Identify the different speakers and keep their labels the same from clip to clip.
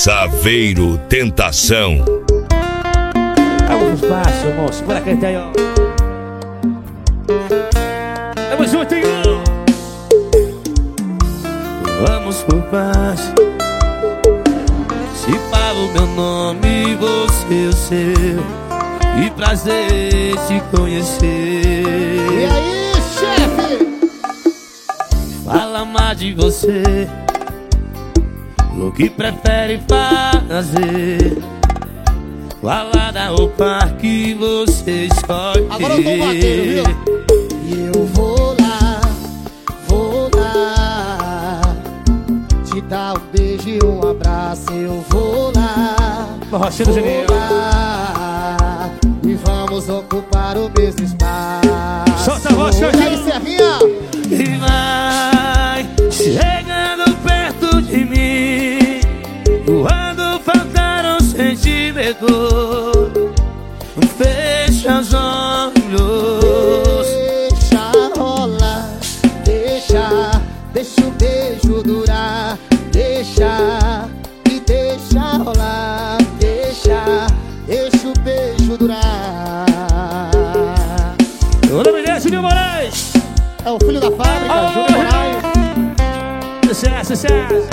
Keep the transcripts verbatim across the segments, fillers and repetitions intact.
Speaker 1: Saveiro Tentação.
Speaker 2: Vamos baixo, moço. Bora cantar aí, ó. Tamo junto, hein, ó. Vamos por baixo. Se falo meu nome, você o seu. Que prazer te conhecer.
Speaker 3: E aí, chefe?
Speaker 2: Fala mais de você. O que prefere fazer? Qual a da roupa que você escolhe?
Speaker 3: Agora eu tô batendo, viu? E eu vou lá, vou lá te dar um beijo e um abraço. Eu vou lá, vou lá e vamos ocupar o mesmo espaço.
Speaker 2: Solta a voz,
Speaker 3: e aí, Serrinha?
Speaker 2: E vai chegando perto de mim quando faltar um sentimento. Fecha os olhos,
Speaker 3: deixa rolar, deixa, deixa o beijo durar. Deixa e deixa rolar, deixa, deixa o beijo durar.
Speaker 2: o nome dele é Juninho Moraes.
Speaker 3: É o filho da fábrica, oh, Juninho Moraes.
Speaker 2: Sucesso, sucesso.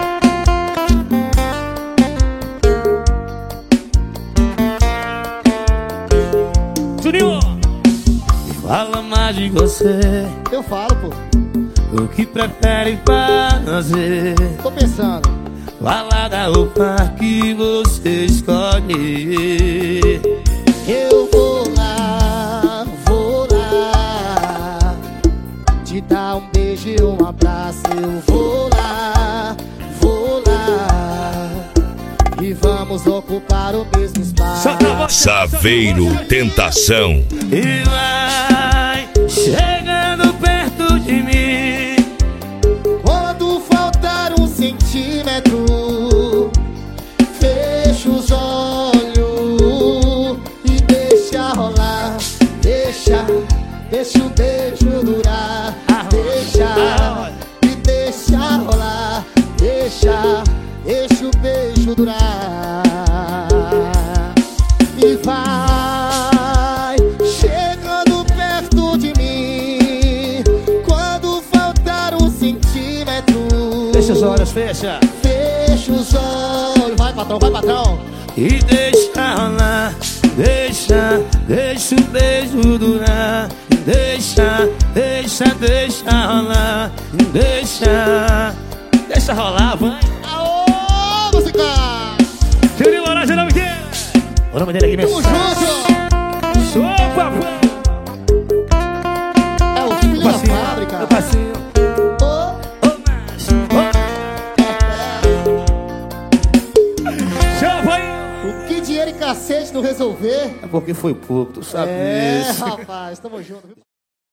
Speaker 2: Juninho, fala mais de você.
Speaker 3: Eu falo, pô.
Speaker 2: O que prefere fazer?
Speaker 3: Tô pensando.
Speaker 2: Fala da roupa que você escolhe.
Speaker 3: Eu vou lá, vou lá te dar um beijo e um abraço. Eu vou lá, vou lá e vamos ocupar o mesmo espaço.
Speaker 1: Saveiro Tentação.
Speaker 2: E vai chegando perto de mim
Speaker 3: quando faltar um centímetro. Fecha os olhos e deixa rolar. Deixa, deixa o beijo durar. Deixa e deixa rolar. Deixa, deixa o beijo durar. E vai chegando perto de mim quando faltar um centímetro.
Speaker 2: Fecha os olhos, fecha.
Speaker 3: Fecha os olhos. Vai, patrão, vai, patrão.
Speaker 2: E deixa rolar. Deixa, deixa o beijo durar. Deixa, deixa, deixa rolar. Deixa, deixa rolar, vai.
Speaker 3: Aô, música!
Speaker 2: Juninho Moraes, o nome dele. O nome dele aqui mesmo.
Speaker 3: Tamo junto!
Speaker 2: Sou papai.
Speaker 3: É o filho da fábrica.
Speaker 2: É o passinho.
Speaker 3: Ô,
Speaker 2: Ô, macho. Ô. Chama aí.
Speaker 3: o que dinheiro e cacete não resolver?
Speaker 2: É porque foi pouco, tu sabe
Speaker 3: É,
Speaker 2: disso.
Speaker 3: rapaz, tamo junto.